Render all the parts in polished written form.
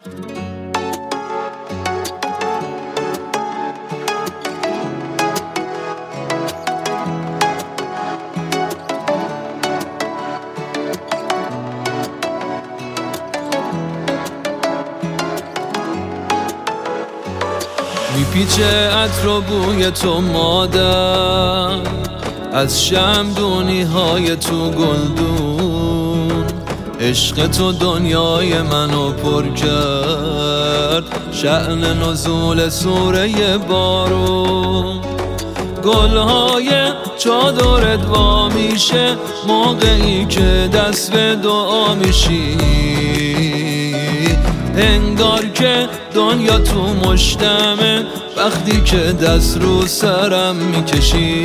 میپیچه عطر و بوی تو مادر از شمعدونی های تو گلدون. عشق تو دنیای منو پر کرد، شأن نزول سوره بارون. گلهای چادرت وا میشه موقعی که دست به دعا میشی، انگار که دنیا تو مشتمه وقتی که دست رو سرم میکشی.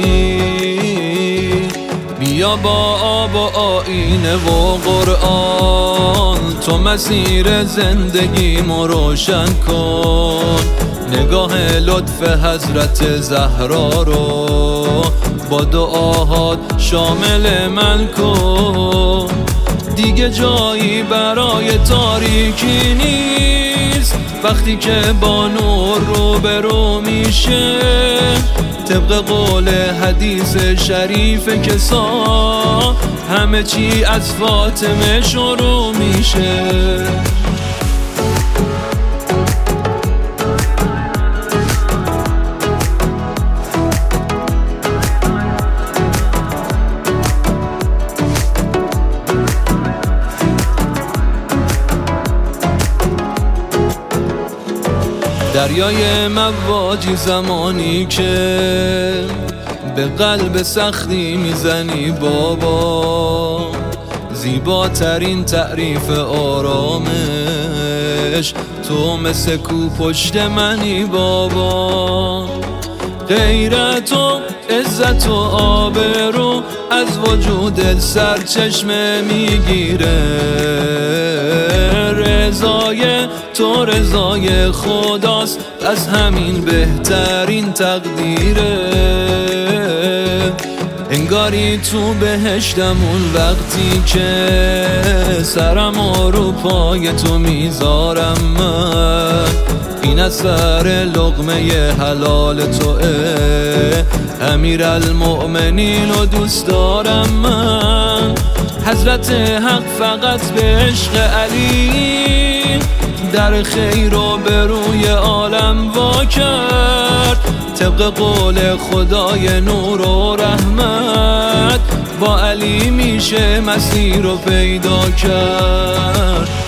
بیا با آب و آینه و قرآن تو مسیر زندگیمو روشن کن. نگاه لطف حضرت زهرا رو با دعاهات شامل من کن. دیگه جایی برای تاریکی نیست وقتی که با نور روبرو میشه. طبق قول حدیث شریف کسا همه چی از فاطمه شروع میشه. دریای مواجی زمانی که به قلب سختی میزنی بابا، زیباترین تعریف آرامش تو مثل کو پشت منی بابا. غیرت و عزت و آبرو از وجود سرچشمه میگیره. رضای تو رضای خداست، از همین بهترین تقدیره. انگاری تو بهشتمون وقتی که سرم رو پای تو میذارم من. این اثر لقمه حلال توه امیرالمؤمنین و دوست دارم من. حضرت حق فقط به عشق علی در خیر و به روی عالم وا کرد. طبق قول خدای نور و رحمت با علی میشه مسیر رو پیدا کرد.